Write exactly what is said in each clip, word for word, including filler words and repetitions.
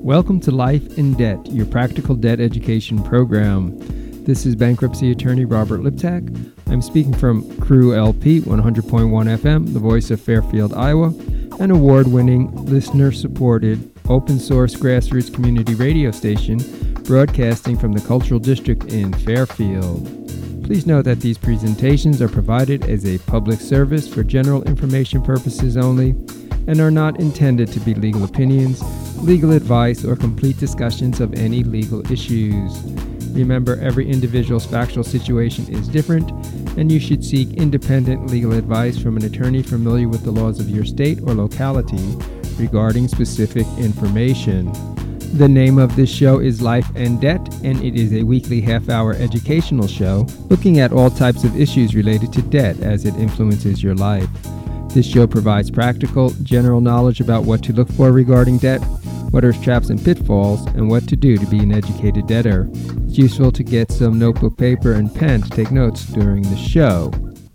Welcome to Life in Debt, your practical debt education program. This is bankruptcy attorney Robert Liptak. I'm speaking from Crew L P one hundred point one F M, the voice of Fairfield, Iowa, an award-winning, listener-supported, open-source grassroots community radio station broadcasting from the Cultural District in Fairfield. Please note that these presentations are provided as a public service for general information purposes only and are not intended to be legal opinions, legal advice, or complete discussions of any legal issues. Remember, every individual's factual situation is different, and you should seek independent legal advice from an attorney familiar with the laws of your state or locality regarding specific information. The name of this show is Life and Debt, and it is a weekly half-hour educational show looking at all types of issues related to debt as it influences your life. This show provides practical, general knowledge about what to look for regarding debt, what are traps and pitfalls, and what to do to be an educated debtor. It's useful to get some notebook, paper, and pen to take notes during the show.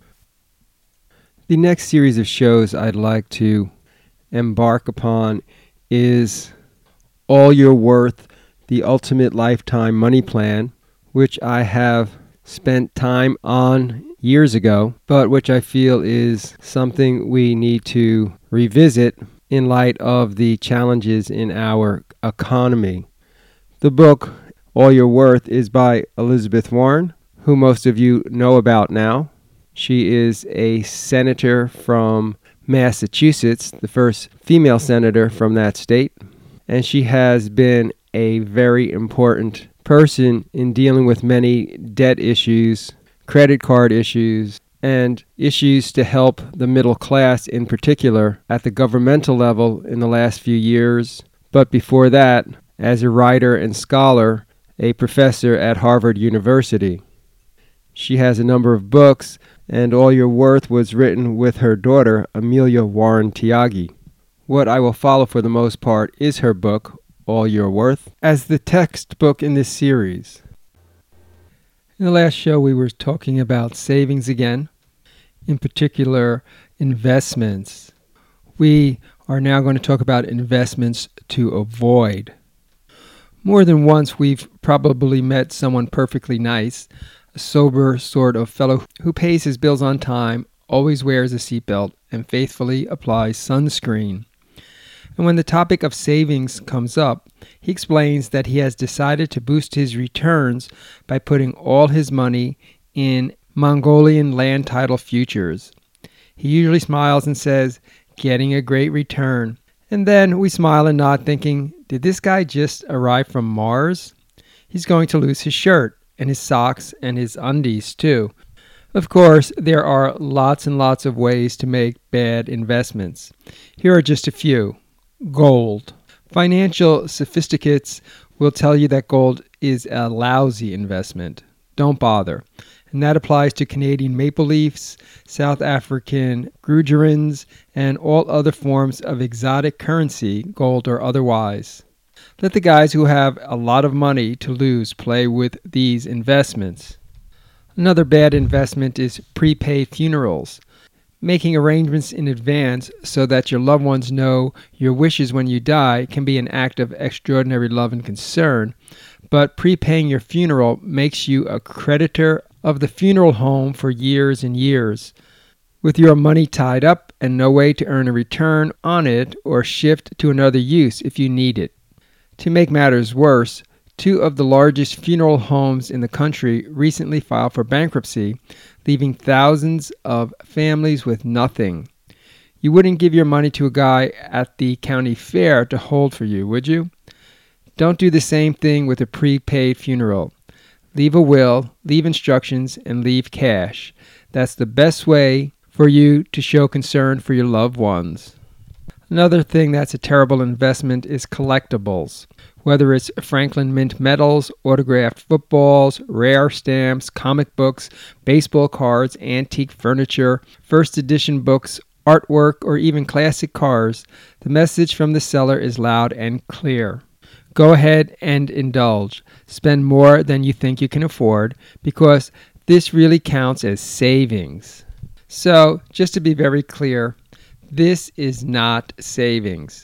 The next series of shows I'd like to embark upon is All You're Worth, the Ultimate Lifetime Money Plan, which I have spent time on years ago, but which I feel is something we need to revisit in light of the challenges in our economy. The book, All You're Worth, is by Elizabeth Warren, who most of you know about now. She is a senator from Massachusetts, the first female senator from that state, and she has been a very important person in dealing with many debt issues, credit card issues, and issues to help the middle class in particular at the governmental level in the last few years. But before that, as a writer and scholar, a professor at Harvard University. She has a number of books, and All You're Worth was written with her daughter, Amelia Warren Tyagi. What I will follow for the most part is her book, All You're Worth, as the textbook in this series. In the last show, we were talking about savings again, in particular, investments. We are now going to talk about investments to avoid. More than once, we've probably met someone perfectly nice, a sober sort of fellow who pays his bills on time, always wears a seatbelt, and faithfully applies sunscreen. And when the topic of savings comes up, he explains that he has decided to boost his returns by putting all his money in Mongolian land title futures. He usually smiles and says, "Getting a great return." And then we smile and nod thinking, did this guy just arrive from Mars? He's going to lose his shirt and his socks and his undies too. Of course, there are lots and lots of ways to make bad investments. Here are just a few. Gold. Financial sophisticates will tell you that gold is a lousy investment. Don't bother. And that applies to Canadian maple leafs, South African grugerins, and all other forms of exotic currency, gold or otherwise. Let the guys who have a lot of money to lose play with these investments. Another bad investment is prepaid funerals. Making arrangements in advance so that your loved ones know your wishes when you die can be an act of extraordinary love and concern, but prepaying your funeral makes you a creditor of the funeral home for years and years, with your money tied up and no way to earn a return on it or shift to another use if you need it. To make matters worse, two of the largest funeral homes in the country recently filed for bankruptcy, leaving thousands of families with nothing. You wouldn't give your money to a guy at the county fair to hold for you, would you? Don't do the same thing with a prepaid funeral. Leave a will, leave instructions, and leave cash. That's the best way for you to show concern for your loved ones. Another thing that's a terrible investment is collectibles. Whether it's Franklin Mint medals, autographed footballs, rare stamps, comic books, baseball cards, antique furniture, first edition books, artwork, or even classic cars, the message from the seller is loud and clear. Go ahead and indulge. Spend more than you think you can afford, because this really counts as savings. So, just to be very clear, this is not savings.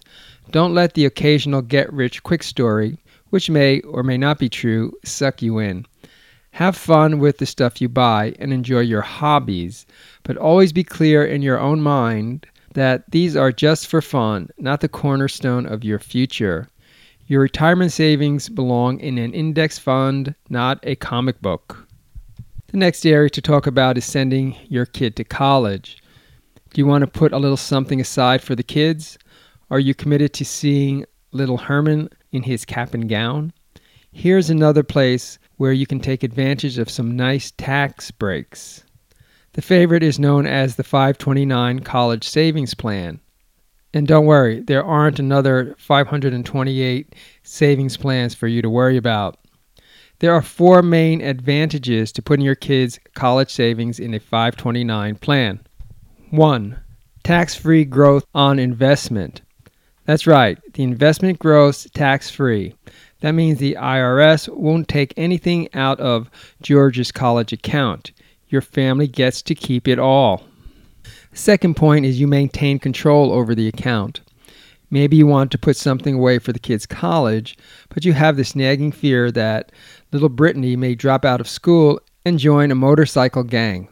Don't let the occasional get-rich-quick story, which may or may not be true, suck you in. Have fun with the stuff you buy and enjoy your hobbies, but always be clear in your own mind that these are just for fun, not the cornerstone of your future. Your retirement savings belong in an index fund, not a comic book. The next area to talk about is sending your kid to college. Do you want to put a little something aside for the kids? Are you committed to seeing little Herman in his cap and gown? Here's another place where you can take advantage of some nice tax breaks. The favorite is known as the five twenty-nine College Savings Plan. And don't worry, there aren't another five hundred twenty-eight savings plans for you to worry about. There are four main advantages to putting your kids' college savings in a five twenty-nine plan. One, tax-free growth on investment. That's right, the investment grows tax-free. That means the I R S won't take anything out of George's college account. Your family gets to keep it all. Second point is you maintain control over the account. Maybe you want to put something away for the kids' college, but you have this nagging fear that little Brittany may drop out of school and join a motorcycle gang.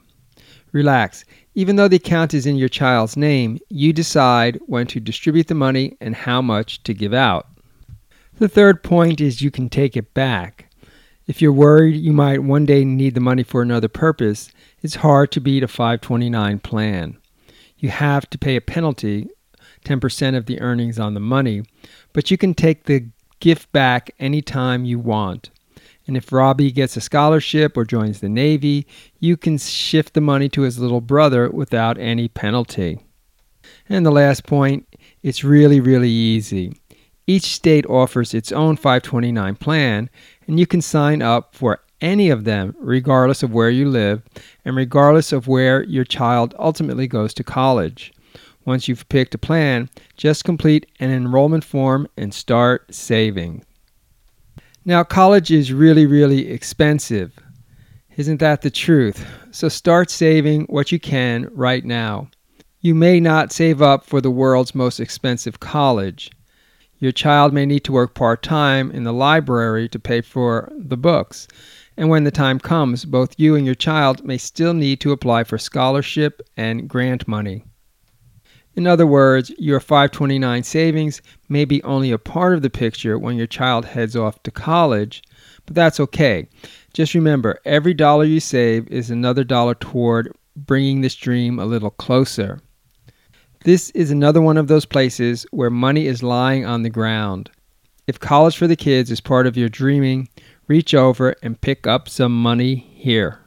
Relax. Even though the account is in your child's name, you decide when to distribute the money and how much to give out. The third point is you can take it back. If you're worried you might one day need the money for another purpose, it's hard to beat a five twenty-nine plan. You have to pay a penalty, ten percent of the earnings on the money, but you can take the gift back anytime you want. And if Robbie gets a scholarship or joins the Navy, you can shift the money to his little brother without any penalty. And the last point, it's really, really easy. Each state offers its own five twenty-nine plan, and you can sign up for any of them regardless of where you live and regardless of where your child ultimately goes to college. Once you've picked a plan, just complete an enrollment form and start saving. Now, college is really, really expensive. Isn't that the truth? So start saving what you can right now. You may not save up for the world's most expensive college. Your child may need to work part-time in the library to pay for the books. And when the time comes, both you and your child may still need to apply for scholarship and grant money. In other words, your five twenty-nine savings may be only a part of the picture when your child heads off to college, but that's okay. Just remember, every dollar you save is another dollar toward bringing this dream a little closer. This is another one of those places where money is lying on the ground. If college for the kids is part of your dreaming, reach over and pick up some money here.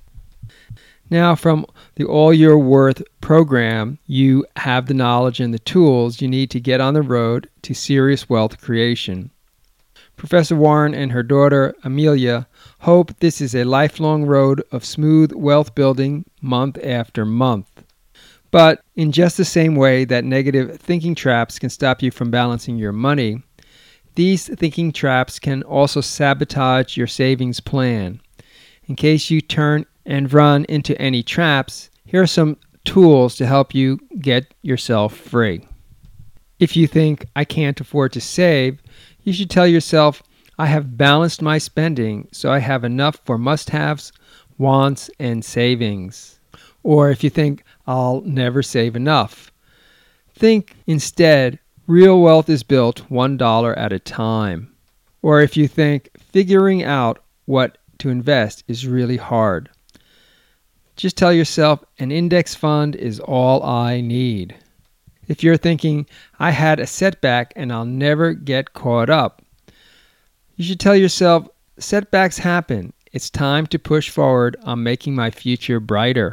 Now, from the All Your Worth program, you have the knowledge and the tools you need to get on the road to serious wealth creation. Professor Warren and her daughter, Amelia, hope this is a lifelong road of smooth wealth building month after month. But in just the same way that negative thinking traps can stop you from balancing your money, these thinking traps can also sabotage your savings plan. In case you turn and run into any traps, here are some tools to help you get yourself free. If you think, I can't afford to save, you should tell yourself, I have balanced my spending, so I have enough for must-haves, wants, and savings. Or if you think, I'll never save enough, think instead, real wealth is built one dollar at a time. Or if you think, figuring out what to invest is really hard, just tell yourself, an index fund is all I need. If you're thinking, I had a setback and I'll never get caught up, you should tell yourself, setbacks happen. It's time to push forward on making my future brighter.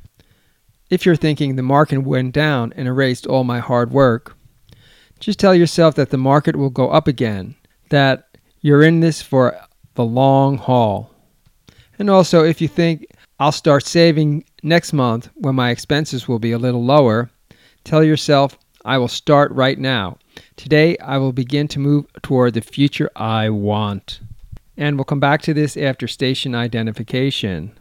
If you're thinking the market went down and erased all my hard work, just tell yourself that the market will go up again, that you're in this for the long haul. And also, if you think, I'll start saving next month when my expenses will be a little lower, tell yourself, I will start right now. Today, I will begin to move toward the future I want. And we'll come back to this after station identification.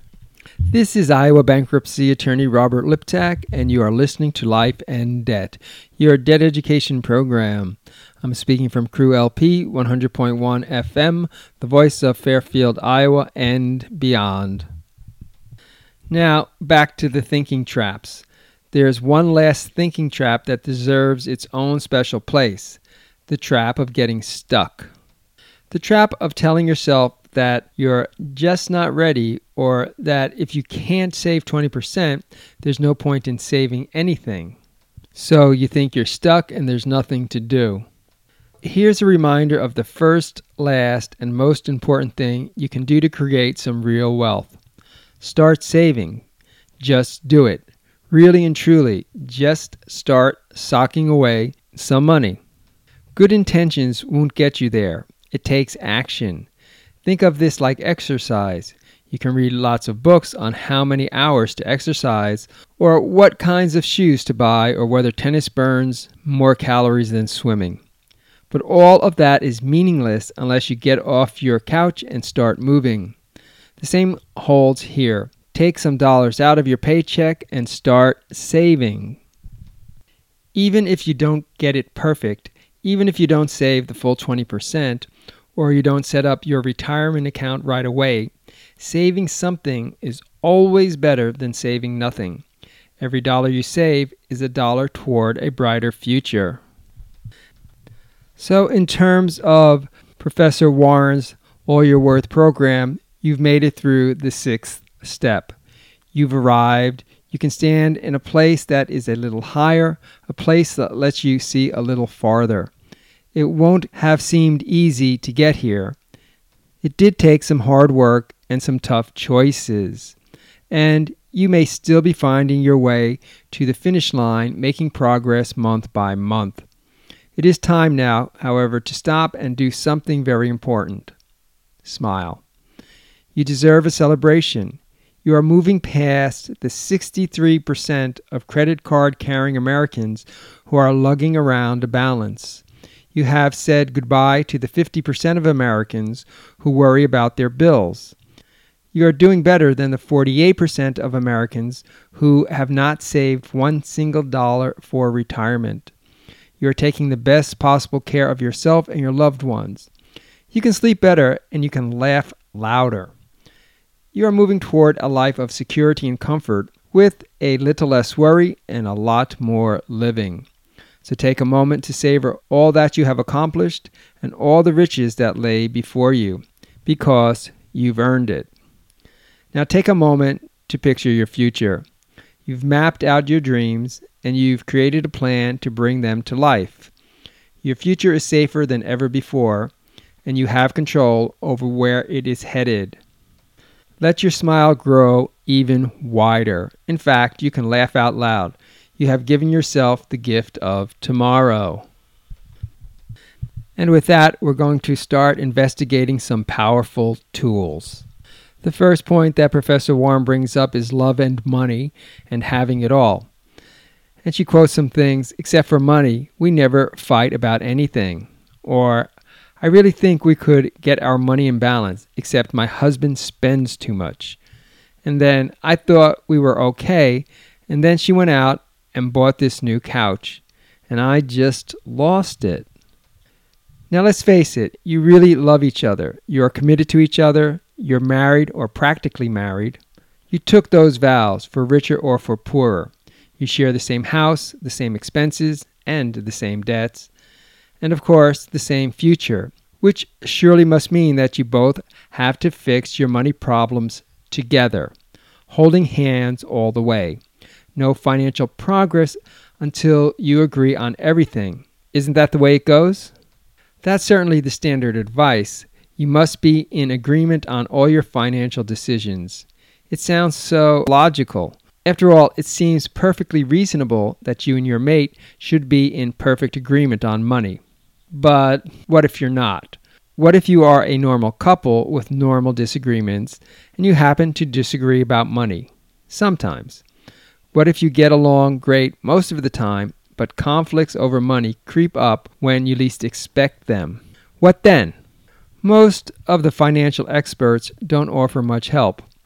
This is Iowa bankruptcy attorney Robert Liptak, and you are listening to Life and Debt, your debt education program. I'm speaking from Crew L P, one hundred point one F M, the voice of Fairfield, Iowa, and beyond. Now, back to the thinking traps. There's one last thinking trap that deserves its own special place, the trap of getting stuck. The trap of telling yourself that you're just not ready, or that if you can't save twenty percent, there's no point in saving anything. So you think you're stuck and there's nothing to do. Here's a reminder of the first, last, and most important thing you can do to create some real wealth. Start saving. Just do it. Really and truly, just start socking away some money. Good intentions won't get you there. It takes action. Think of this like exercise. You can read lots of books on how many hours to exercise, or what kinds of shoes to buy, or whether tennis burns more calories than swimming. But all of that is meaningless unless you get off your couch and start moving. The same holds here. Take some dollars out of your paycheck and start saving. Even if you don't get it perfect, even if you don't save the full twenty percent, or you don't set up your retirement account right away, saving something is always better than saving nothing. Every dollar you save is a dollar toward a brighter future. So in terms of Professor Warren's All You're Worth program, you've made it through the sixth step. You've arrived. You can stand in a place that is a little higher, a place that lets you see a little farther. It won't have seemed easy to get here. It did take some hard work and some tough choices. And you may still be finding your way to the finish line, making progress month by month. It is time now, however, to stop and do something very important. Smile. You deserve a celebration. You are moving past the sixty-three percent of credit card carrying Americans who are lugging around a balance. You have said goodbye to the fifty percent of Americans who worry about their bills. You are doing better than the forty-eight percent of Americans who have not saved one single dollar for retirement. You are taking the best possible care of yourself and your loved ones. You can sleep better and you can laugh louder. You are moving toward a life of security and comfort with a little less worry and a lot more living. So take a moment to savor all that you have accomplished and all the riches that lay before you, because you've earned it. Now take a moment to picture your future. You've mapped out your dreams and you've created a plan to bring them to life. Your future is safer than ever before, and you have control over where it is headed. Let your smile grow even wider. In fact, you can laugh out loud. You have given yourself the gift of tomorrow. And with that, we're going to start investigating some powerful tools. The first point that Professor Warren brings up is love and money and having it all. And she quotes some things, except for money, we never fight about anything. Or, I really think we could get our money in balance, except my husband spends too much. And then, I thought we were okay, and then she went out and bought this new couch, and I just lost it. Now let's face it, you really love each other. You are committed to each other. You're married or practically married. You took those vows for richer or for poorer. You share the same house, the same expenses, and the same debts. And of course, the same future, which surely must mean that you both have to fix your money problems together, holding hands all the way. No financial progress until you agree on everything. Isn't that the way it goes? That's certainly the standard advice. You must be in agreement on all your financial decisions. It sounds so logical. After all, it seems perfectly reasonable that you and your mate should be in perfect agreement on money. But what if you're not? What if you are a normal couple with normal disagreements and you happen to disagree about money? Sometimes. What if you get along great most of the time, but conflicts over money creep up when you least expect them? What then? Most of the financial experts don't offer much help.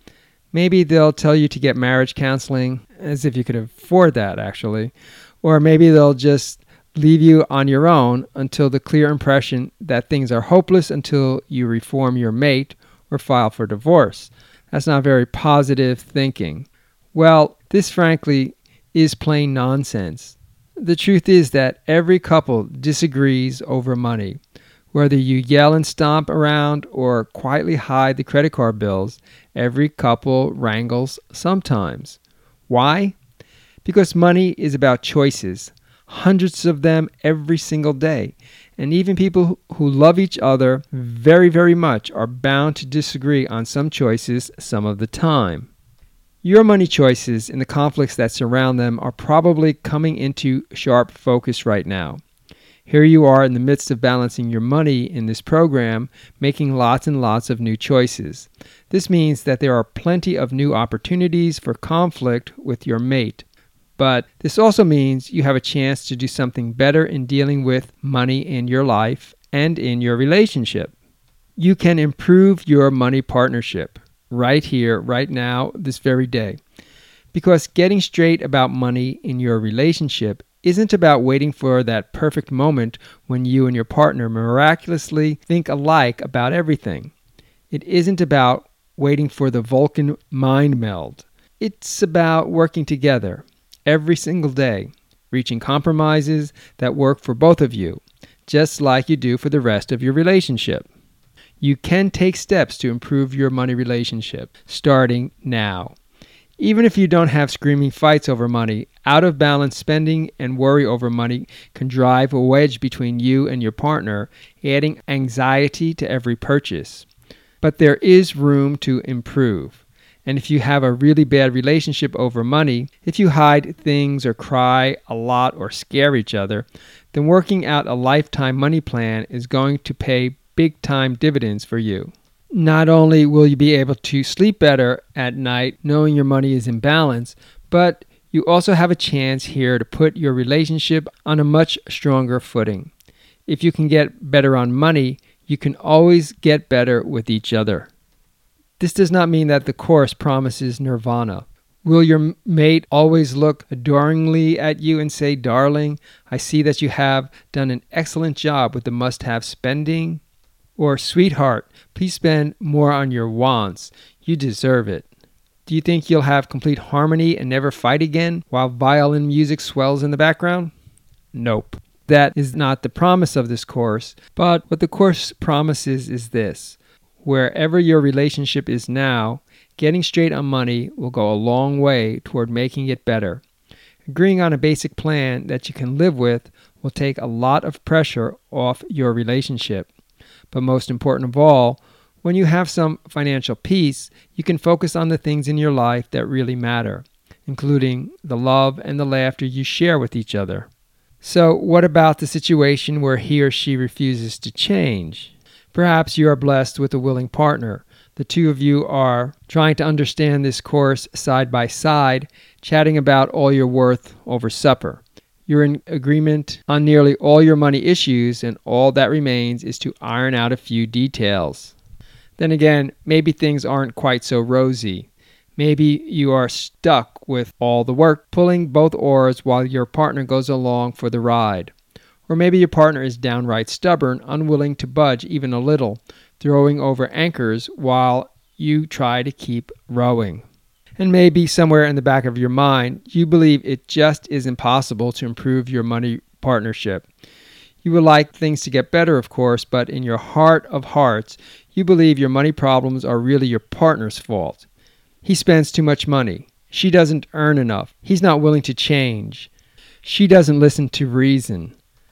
Maybe they'll tell you to get marriage counseling, as if you could afford that, actually. Or maybe they'll just leave you on your own until the clear impression that things are hopeless until you reform your mate or file for divorce. That's not very positive thinking. Well, this frankly is plain nonsense. The truth is that every couple disagrees over money. Whether you yell and stomp around or quietly hide the credit card bills, every couple wrangles sometimes. Why? Because money is about choices, hundreds of them every single day. And even people who love each other very, very much are bound to disagree on some choices some of the time. Your money choices and the conflicts that surround them are probably coming into sharp focus right now. Here you are in the midst of balancing your money in this program, making lots and lots of new choices. This means that there are plenty of new opportunities for conflict with your mate. But this also means you have a chance to do something better in dealing with money in your life and in your relationship. You can improve your money partnership right here, right now, this very day. Because getting straight about money in your relationship isn't about waiting for that perfect moment when you and your partner miraculously think alike about everything. It isn't about waiting for the Vulcan mind meld. It's about working together every single day, reaching compromises that work for both of you, just like you do for the rest of your relationship. You can take steps to improve your money relationship, starting now. Even if you don't have screaming fights over money, out of balance spending and worry over money can drive a wedge between you and your partner, adding anxiety to every purchase. But there is room to improve. And if you have a really bad relationship over money, if you hide things or cry a lot or scare each other, then working out a lifetime money plan is going to pay big-time dividends for you. Not only will you be able to sleep better at night knowing your money is in balance, but you also have a chance here to put your relationship on a much stronger footing. If you can get better on money, you can always get better with each other. This does not mean that the course promises nirvana. Will your mate always look adoringly at you and say, "Darling, I see that you have done an excellent job with the must-have spending"? Or, "Sweetheart, please spend more on your wants. You deserve it"? Do you think you'll have complete harmony and never fight again while violin music swells in the background? Nope. That is not the promise of this course, but what the course promises is this. Wherever your relationship is now, getting straight on money will go a long way toward making it better. Agreeing on a basic plan that you can live with will take a lot of pressure off your relationship. But most important of all, when you have some financial peace, you can focus on the things in your life that really matter, including the love and the laughter you share with each other. So what about the situation where he or she refuses to change? Perhaps you are blessed with a willing partner. The two of you are trying to understand this course side by side, chatting about all you're worth over supper. You're in agreement on nearly all your money issues, and all that remains is to iron out a few details. Then again, maybe things aren't quite so rosy. Maybe you are stuck with all the work, pulling both oars while your partner goes along for the ride. Or maybe your partner is downright stubborn, unwilling to budge even a little, throwing over anchors while you try to keep rowing. And maybe somewhere in the back of your mind, you believe it just is impossible to improve your money partnership. You would like things to get better, of course, but in your heart of hearts, you believe your money problems are really your partner's fault. He spends too much money. She doesn't earn enough. He's not willing to change. She doesn't listen to reason.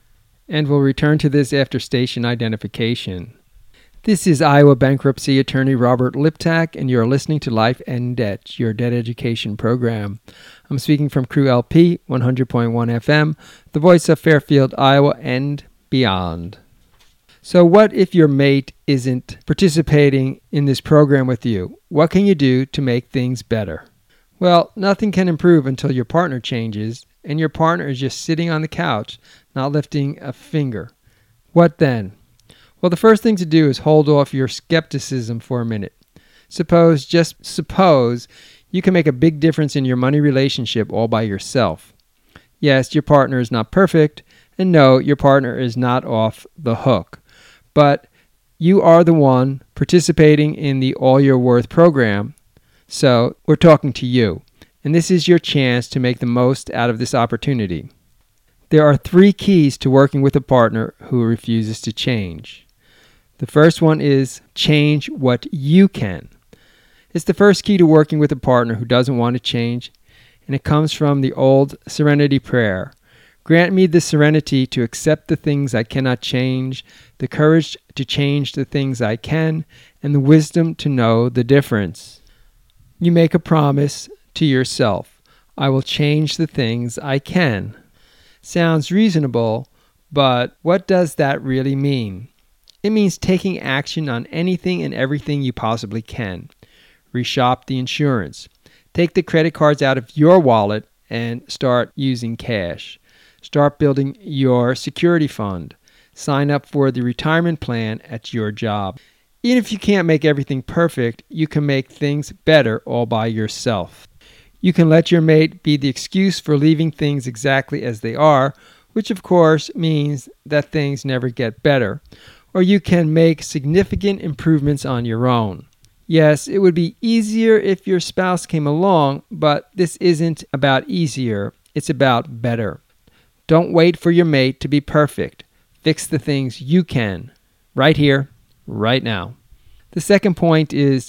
And we'll return to this after station identification. This is Iowa bankruptcy attorney Robert Liptak, and you're listening to Life and Debt, your debt education program. I'm speaking from Crew L P, one hundred point one F M, the voice of Fairfield, Iowa, and beyond. So what if your mate isn't participating in this program with you? What can you do to make things better? Well, nothing can improve until your partner changes, and your partner is just sitting on the couch, not lifting a finger. What then? Well, the first thing to do is hold off your skepticism for a minute. Suppose, just suppose, you can make a big difference in your money relationship all by yourself. Yes, your partner is not perfect, and no, your partner is not off the hook. But you are the one participating in the All You're Worth program, so we're talking to you, and this is your chance to make the most out of this opportunity. There are three keys to working with a partner who refuses to change. The first one is change what you can. It's the first key to working with a partner who doesn't want to change, and it comes from the old serenity prayer. Grant me the serenity to accept the things I cannot change, the courage to change the things I can, and the wisdom to know the difference. You make a promise to yourself. I will change the things I can. Sounds reasonable, but what does that really mean? It means taking action on anything and everything you possibly can. Reshop the insurance. Take the credit cards out of your wallet and start using cash. Start building your security fund. Sign up for the retirement plan at your job. Even if you can't make everything perfect, you can make things better all by yourself. You can let your mate be the excuse for leaving things exactly as they are, which of course means that things never get better. Or you can make significant improvements on your own. Yes, it would be easier if your spouse came along, but this isn't about easier, it's about better. Don't wait for your mate to be perfect. Fix the things you can, right here, right now. The second point is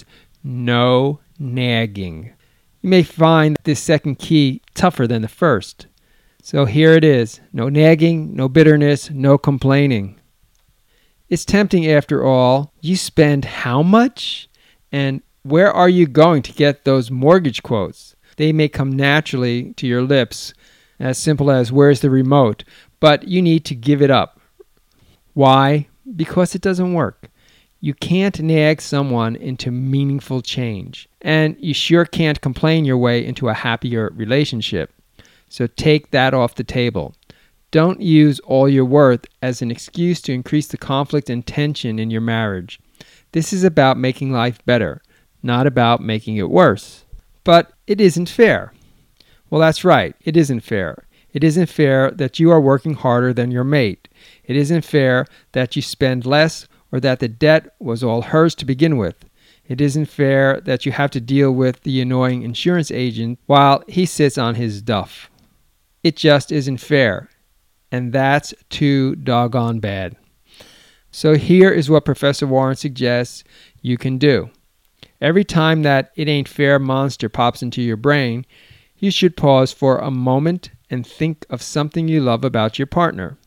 no nagging. You may find this second key tougher than the first. So here it is. No nagging, no bitterness, no complaining. It's tempting after all. You spend how much? And where are you going to get those mortgage quotes? They may come naturally to your lips, as simple as, where's the remote? But you need to give it up. Why? Because it doesn't work. You can't nag someone into meaningful change. And you sure can't complain your way into a happier relationship. So take that off the table. Don't use all you're worth as an excuse to increase the conflict and tension in your marriage. This is about making life better, not about making it worse. But it isn't fair. Well, that's right. It isn't fair. It isn't fair that you are working harder than your mate. It isn't fair that you spend less or that the debt was all hers to begin with. It isn't fair that you have to deal with the annoying insurance agent while he sits on his duff. It just isn't fair. And that's too doggone bad. So here is what Professor Warren suggests you can do. Every time that it ain't fair monster pops into your brain, you should pause for a moment and think of something you love about your partner.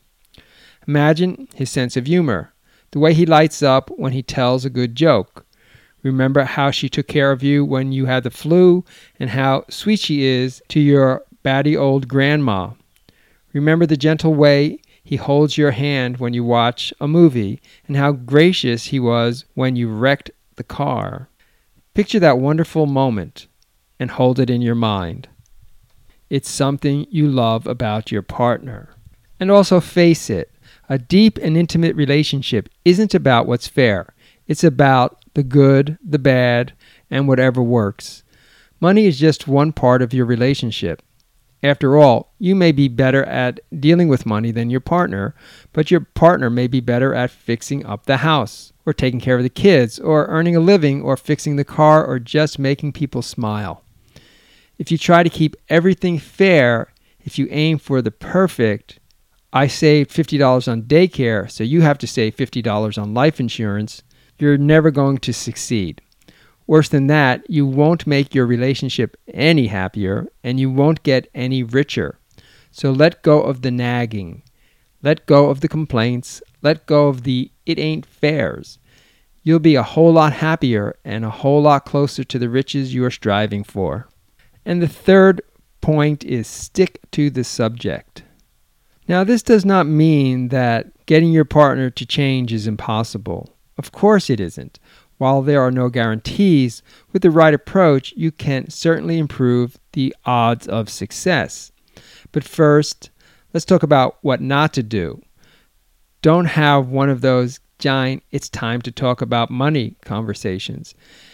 Imagine his sense of humor, the way he lights up when he tells a good joke. Remember how she took care of you when you had the flu and how sweet she is to your batty old grandma. Remember the gentle way he holds your hand when you watch a movie and how gracious he was when you wrecked the car. Picture that wonderful moment and hold it in your mind. It's something you love about your partner. And also face it, a deep and intimate relationship isn't about what's fair. It's about the good, the bad, and whatever works. Money is just one part of your relationship. After all, you may be better at dealing with money than your partner, but your partner may be better at fixing up the house, or taking care of the kids, or earning a living, or fixing the car, or just making people smile. If you try to keep everything fair, if you aim for the perfect, I saved fifty dollars on daycare, so you have to save fifty dollars on life insurance, you're never going to succeed. Worse than that, you won't make your relationship any happier, and you won't get any richer. So let go of the nagging. Let go of the complaints. Let go of the it ain't fairs. You'll be a whole lot happier and a whole lot closer to the riches you are striving for. And the third point is stick to the subject. Now, this does not mean that getting your partner to change is impossible. Of course it isn't. While there are no guarantees, with the right approach, you can certainly improve the odds of success. But first, let's talk about what not to do. Don't have one of those giant, it's time to talk about money conversations.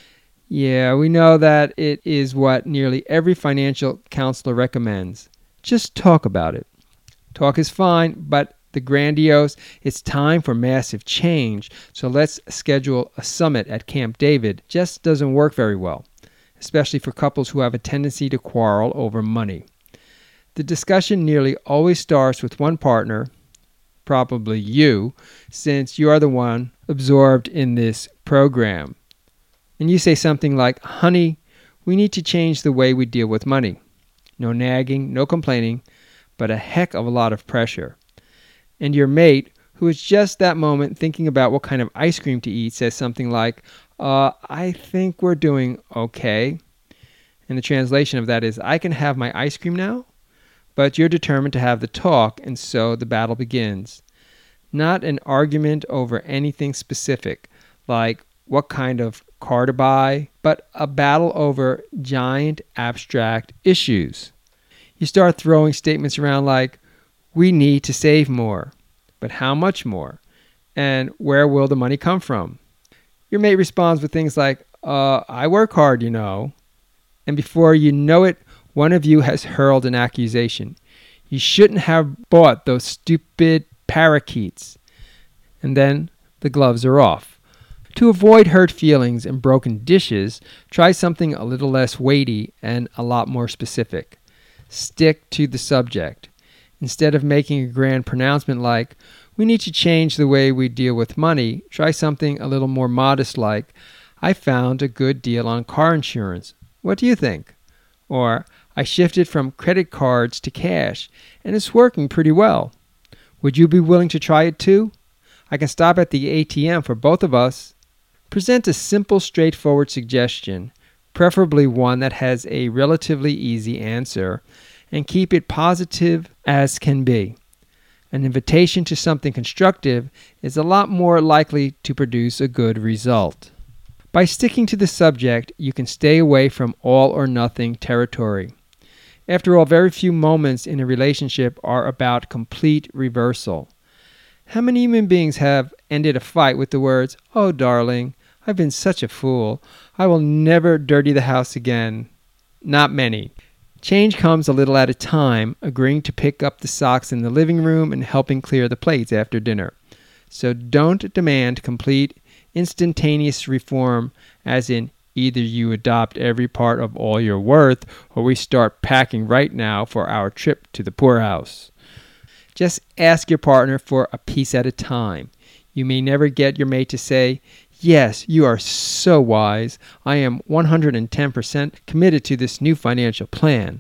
Yeah, we know that it is what nearly every financial counselor recommends. Just talk about it. Talk is fine, but the grandiose, it's time for massive change, so let's schedule a summit at Camp David, just doesn't work very well, especially for couples who have a tendency to quarrel over money. The discussion nearly always starts with one partner, probably you, since you are the one absorbed in this program. And you say something like, honey, we need to change the way we deal with money. No nagging, no complaining, but a heck of a lot of pressure. And your mate, who is just that moment thinking about what kind of ice cream to eat, says something like, uh, I think we're doing okay. And the translation of that is, I can have my ice cream now? But you're determined to have the talk, and so the battle begins. Not an argument over anything specific, like what kind of car to buy, but a battle over giant abstract issues. You start throwing statements around like, we need to save more, but how much more? And where will the money come from? Your mate responds with things like, uh, I work hard, you know. And before you know it, one of you has hurled an accusation. You shouldn't have bought those stupid parakeets. And then the gloves are off. To avoid hurt feelings and broken dishes, try something a little less weighty and a lot more specific. Stick to the subject. Instead of making a grand pronouncement like, we need to change the way we deal with money, try something a little more modest like, I found a good deal on car insurance. What do you think? Or, I shifted from credit cards to cash, and it's working pretty well. Would you be willing to try it too? I can stop at the A T M for both of us. Present a simple, straightforward suggestion, preferably one that has a relatively easy answer, and keep it positive as can be. An invitation to something constructive is a lot more likely to produce a good result. By sticking to the subject, you can stay away from all or nothing territory. After all, very few moments in a relationship are about complete reversal. How many human beings have ended a fight with the words, oh darling, I've been such a fool. I will never dirty the house again. Not many. Change comes a little at a time, agreeing to pick up the socks in the living room and helping clear the plates after dinner. So don't demand complete, instantaneous reform, as in either you adopt every part of all you're worth, or we start packing right now for our trip to the poorhouse. Just ask your partner for a piece at a time. You may never get your mate to say, yes, you are so wise. I am one hundred ten percent committed to this new financial plan.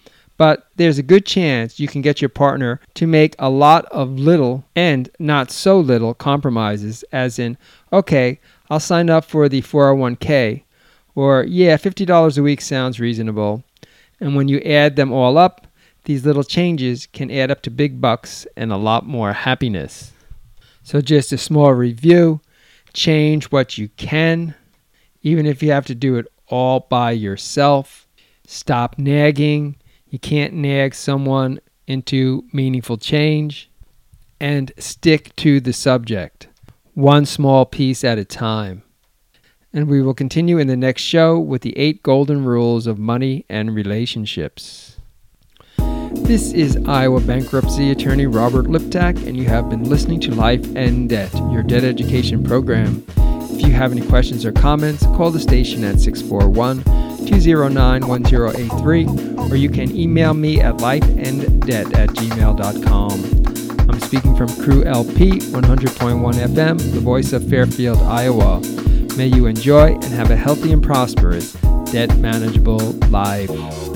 But there's a good chance you can get your partner to make a lot of little and not so little compromises, as in, okay, I'll sign up for the four oh one k, or yeah, fifty dollars a week sounds reasonable. And when you add them all up, these little changes can add up to big bucks and a lot more happiness. So just a small review. Change what you can, even if you have to do it all by yourself. Stop nagging. You can't nag someone into meaningful change. And stick to the subject, one small piece at a time. And we will continue in the next show with the eight golden rules of money and relationships. This is Iowa bankruptcy attorney Robert Liptak, and you have been listening to Life and Debt, your debt education program. If you have any questions or comments, call the station at six four one, two zero nine, one zero eight three, or you can email me at lifeanddebt at gmail dot com. I'm speaking from Crew L P, one hundred point one F M, the voice of Fairfield, Iowa. May you enjoy and have a healthy and prosperous, debt manageable life.